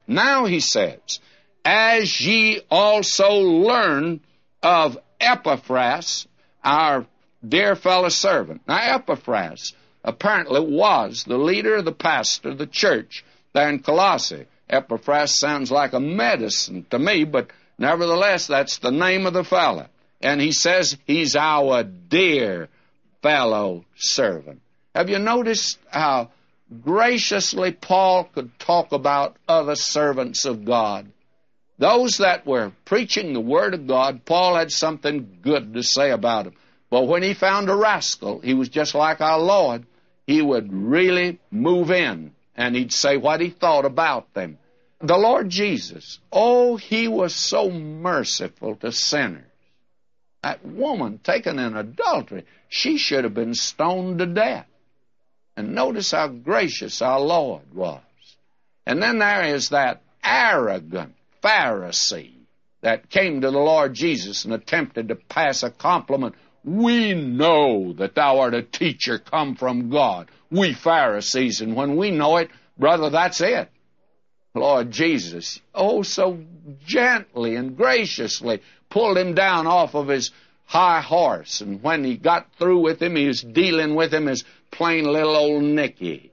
Now he says, as ye also learn of Epaphras, our dear fellow servant. Now Epaphras apparently was the leader of the pastor of the church there in Colossae. Epaphras sounds like a medicine to me, but nevertheless, that's the name of the fellow. And he says he's our dear fellow servant. Have you noticed how graciously Paul could talk about other servants of God? Those that were preaching the Word of God, Paul had something good to say about them. But when he found a rascal, he was just like our Lord. He would really move in, and he'd say what he thought about them. The Lord Jesus, oh, he was so merciful to sinners. That woman taken in adultery, she should have been stoned to death. And notice how gracious our Lord was. And then there is that arrogant Pharisee that came to the Lord Jesus and attempted to pass a compliment. We know that thou art a teacher come from God. We Pharisees, and when we know it, brother, that's it. Lord Jesus, oh, so gently and graciously pulled him down off of his high horse. And when he got through with him, he was dealing with him as plain little old Nicky,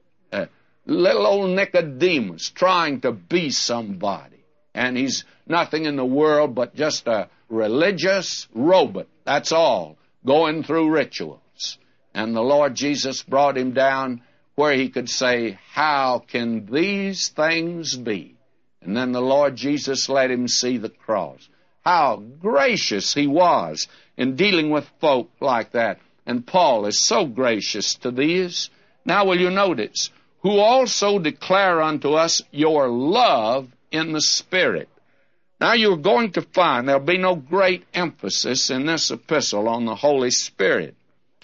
little old Nicodemus, trying to be somebody. And he's nothing in the world but just a religious robot, that's all, going through rituals. And the Lord Jesus brought him down where he could say, how can these things be? And then the Lord Jesus let him see the cross. How gracious he was in dealing with folk like that. And Paul is so gracious to these. Now will you notice, who also declare unto us your love in the Spirit. Now you're going to find there'll be no great emphasis in this epistle on the Holy Spirit.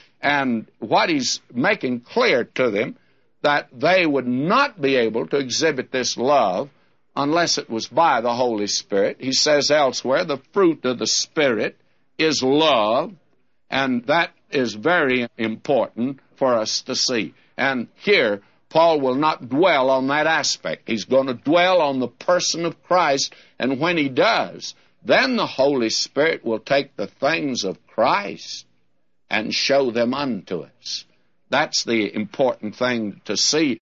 And what he's making clear to them, that they would not be able to exhibit this love unless it was by the Holy Spirit. He says elsewhere, the fruit of the Spirit is love, and that is very important for us to see. And here, Paul will not dwell on that aspect. He's going to dwell on the person of Christ, and when he does, then the Holy Spirit will take the things of Christ and show them unto us. That's the important thing to see.